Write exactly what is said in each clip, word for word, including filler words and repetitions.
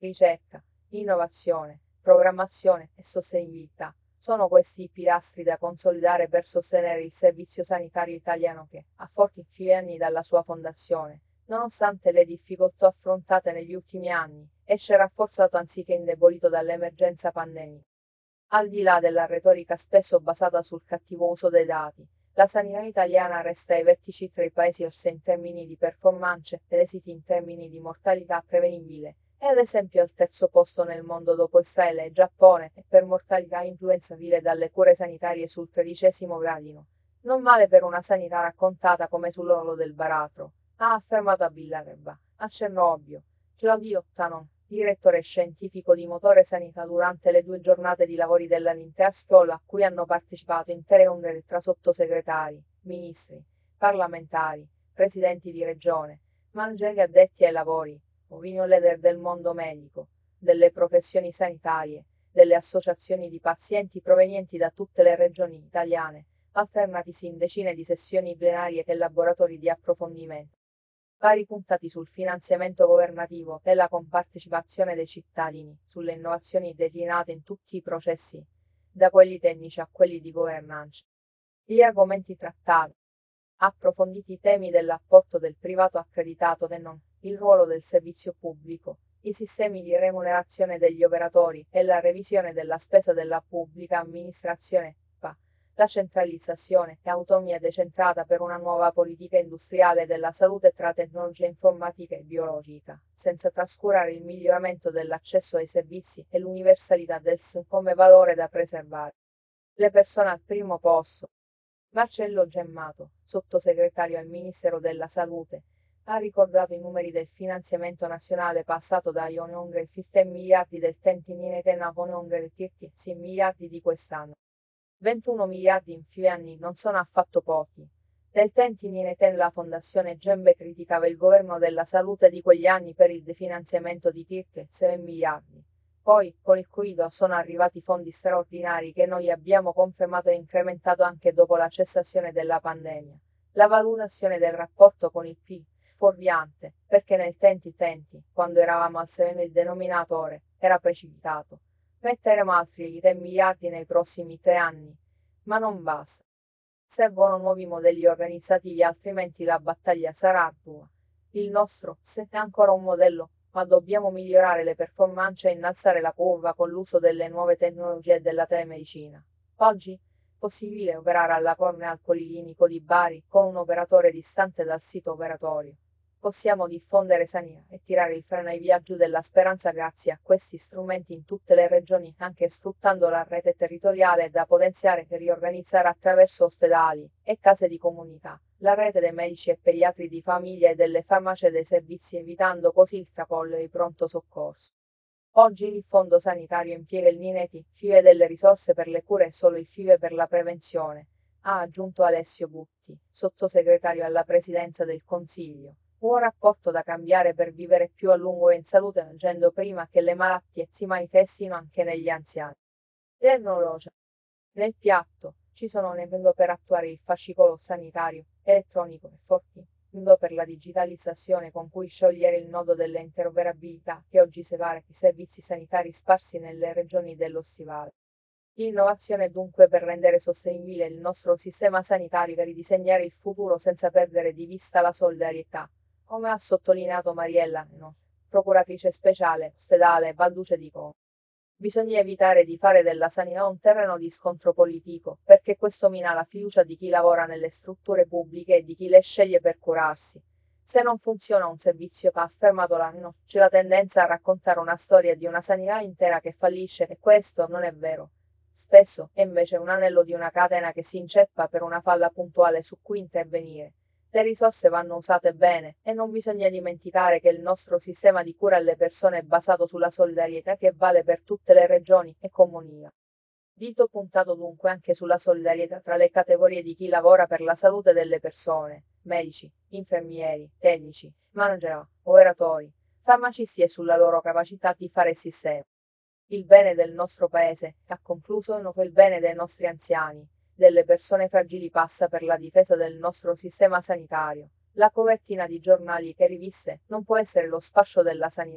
ricerca, innovazione, programmazione e sostenibilità. Sono questi i pilastri da consolidare per sostenere il Servizio Sanitario Italiano che, a forti anni dalla sua fondazione, nonostante le difficoltà affrontate negli ultimi anni, esce rafforzato anziché indebolito dall'emergenza pandemica. Al di là della retorica spesso basata sul cattivo uso dei dati, la sanità italiana resta ai vertici tra i paesi O S E in termini di performance ed esiti in termini di mortalità prevenibile, è ad esempio al terzo posto nel mondo dopo Israele e Giappone e per mortalità influenzabile dalle cure sanitarie sul tredicesimo gradino. Non male per una sanità raccontata come sull'orlo del baratro, ha affermato a Villareba, a Cernobbio, Claudio Tanon, direttore scientifico di Motore Sanità durante le due giornate di lavori della Interschool a cui hanno partecipato intere ombre tra sottosegretari, ministri, parlamentari, presidenti di regione, manageri addetti ai lavori, opinion leader del mondo medico, delle professioni sanitarie, delle associazioni di pazienti provenienti da tutte le regioni italiane, alternatisi in decine di sessioni plenarie e laboratori di approfondimento. Vari puntati sul finanziamento governativo e la compartecipazione dei cittadini, sulle innovazioni declinate in tutti i processi, da quelli tecnici a quelli di governance. Gli argomenti trattati. Approfonditi i temi dell'apporto del privato accreditato e non, il ruolo del servizio pubblico, i sistemi di remunerazione degli operatori e la revisione della spesa della pubblica amministrazione, P A, la centralizzazione e autonomia decentrata per una nuova politica industriale della salute tra tecnologia informatica e biologica, senza trascurare il miglioramento dell'accesso ai servizi e l'universalità del S N come valore da preservare. Le persone al primo posto. Marcello Gemmato, sottosegretario al Ministero della Salute, ha ricordato i numeri del finanziamento nazionale passato da quindici miliardi del Tentinine a tredici miliardi di quest'anno. ventuno miliardi in più anni non sono affatto pochi. Nel Tentinine la Fondazione Gembe criticava il governo della salute di quegli anni per il definanziamento di circa sei miliardi. Poi, con il Covid sono arrivati fondi straordinari che noi abbiamo confermato e incrementato anche dopo la cessazione della pandemia. La valutazione del rapporto con il P I L, fuorviante, perché nel Tenti-Tenti, quando eravamo al sei il denominatore, era precipitato. Metteremo altri tre miliardi nei prossimi tre anni. Ma non basta. Servono nuovi modelli organizzativi altrimenti la battaglia sarà ardua. Il nostro, se è ancora un modello, ma dobbiamo migliorare le performance e innalzare la curva con l'uso delle nuove tecnologie e della telemedicina. Oggi, possibile operare alla Cornea al Policlinico di Bari con un operatore distante dal sito operatorio. Possiamo diffondere sanità e tirare il freno ai viaggi della speranza grazie a questi strumenti in tutte le regioni, anche sfruttando la rete territoriale da potenziare e riorganizzare attraverso ospedali e case di comunità, la rete dei medici e pediatri di famiglia e delle farmacie dei servizi evitando così il tracollo e il pronto soccorso. Oggi il Fondo Sanitario impiega il Nineti, F I V E delle risorse per le cure e solo il F I V E per la prevenzione, ha aggiunto Alessio Butti, sottosegretario alla Presidenza del Consiglio. Un rapporto da cambiare per vivere più a lungo e in salute agendo prima che le malattie si manifestino anche negli anziani. Tecnologia. Nel piatto ci sono nevendo per attuare il fascicolo sanitario, elettronico e forti, nudo per la digitalizzazione con cui sciogliere il nodo delle interoperabilità che oggi separa i servizi sanitari sparsi nelle regioni dello Stivale. Innovazione dunque per rendere sostenibile il nostro sistema sanitario e ridisegnare il futuro senza perdere di vista la solidarietà. Come ha sottolineato Mariella No, procuratrice speciale, ospedale Valduce di Como. Bisogna evitare di fare della sanità un terreno di scontro politico, perché questo mina la fiducia di chi lavora nelle strutture pubbliche e di chi le sceglie per curarsi. Se non funziona un servizio, ha affermato la No, c'è la tendenza a raccontare una storia di una sanità intera che fallisce e questo non è vero. Spesso è invece un anello di una catena che si inceppa per una falla puntuale su cui intervenire. Le risorse vanno usate bene, e non bisogna dimenticare che il nostro sistema di cura alle persone è basato sulla solidarietà che vale per tutte le regioni e comunità. Dito puntato dunque anche sulla solidarietà tra le categorie di chi lavora per la salute delle persone, medici, infermieri, tecnici, manager, operatori, farmacisti e sulla loro capacità di fare sistema. Il bene del nostro paese, ha concluso, non il bene dei nostri anziani, delle persone fragili passa per la difesa del nostro sistema sanitario. La copertina di giornali e riviste non può essere lo sfascio della sanità,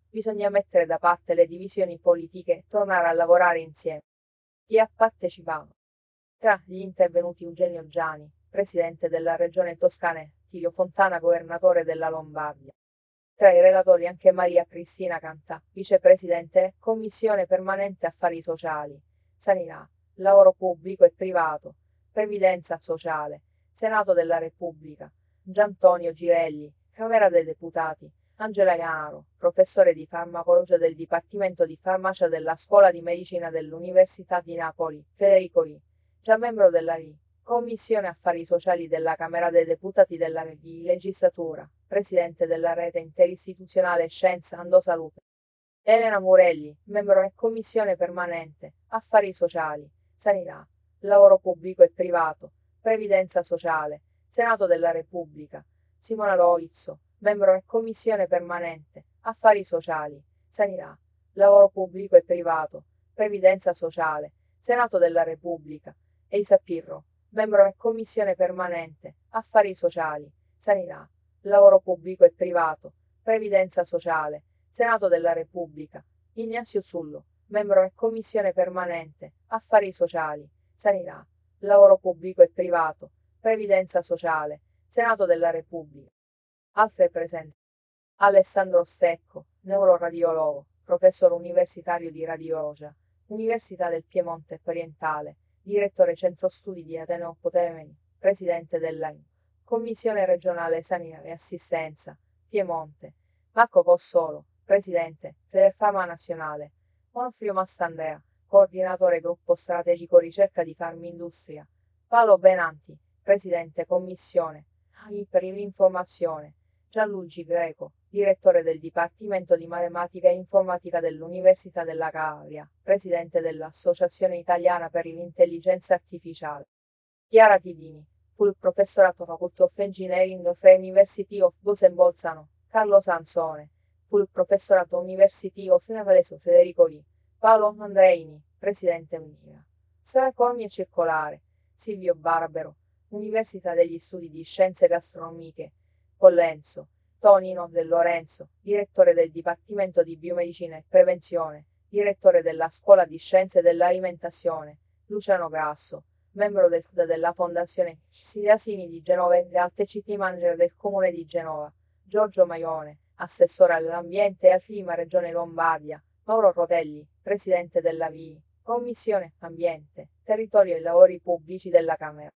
Bisogna mettere da parte le divisioni politiche e tornare a lavorare insieme. Chi ha partecipato? Tra gli intervenuti Eugenio Giani, presidente della Regione Toscana e Tilio Fontana, governatore della Lombardia. Tra i relatori anche Maria Cristina Cantà, vicepresidente, Commissione permanente affari sociali, sanità, lavoro pubblico e privato, previdenza sociale, Senato della Repubblica, Giantonio Girelli, Camera dei Deputati, Angela Ianaro, professore di farmacologia del Dipartimento di Farmacia della Scuola di Medicina dell'Università di Napoli, Federico I, già membro della R I, Commissione Affari Sociali della Camera dei Deputati della legislatura, presidente della Rete Interistituzionale Scienza Ando Salute. Elena Murelli, membro e Commissione Permanente, Affari Sociali, Sanità, Lavoro Pubblico e Privato, Previdenza Sociale, Senato della Repubblica. Simona Loizzo, membro e Commissione Permanente, Affari Sociali, Sanità, Lavoro Pubblico e Privato, Previdenza Sociale, Senato della Repubblica. Elisa Pirro, membro e Commissione Permanente, Affari Sociali, Sanità, Lavoro Pubblico e Privato, Previdenza Sociale, Senato della Repubblica. Ignazio Zullo, membro e Commissione Permanente, Affari Sociali, Sanità, Lavoro Pubblico e Privato, Previdenza Sociale, Senato della Repubblica. Altre presenti. Alessandro Stecco, neuroradiologo, professore universitario di radiologia, Università del Piemonte Orientale, direttore Centro Studi di Ateneo Potemkin, presidente della Commissione regionale Sanità e Assistenza, Piemonte. Marco Cossolo, presidente, Federfarma Nazionale. Onofrio Mastandrea, coordinatore gruppo strategico ricerca di Farmindustria. Paolo Benanti, presidente commissione A I per l'informazione. Gianluigi Greco, direttore del Dipartimento di Matematica e Informatica dell'Università della Calabria, presidente dell'Associazione Italiana per l'Intelligenza Artificiale. Chiara Tidini, full professorato Faculty of Engineering fra University of Bose e Bolzano. Carlo Sansone, full professorato University of Naples Federico I. Paolo Andreini, presidente Unica. Sala Economia Circolare. Silvio Barbero, Università degli Studi di Scienze Gastronomiche. Collenzo, Tonino De Lorenzo, direttore del Dipartimento di Biomedicina e Prevenzione, direttore della Scuola di Scienze dell'Alimentazione. Luciano Grasso, membro del, della Fondazione Siliasini di Genova e Alte City Manager del Comune di Genova. Giorgio Maione, assessore all'ambiente e al clima Regione Lombardia. Mauro Rotelli, presidente della V I, Commissione Ambiente, Territorio e Lavori Pubblici della Camera.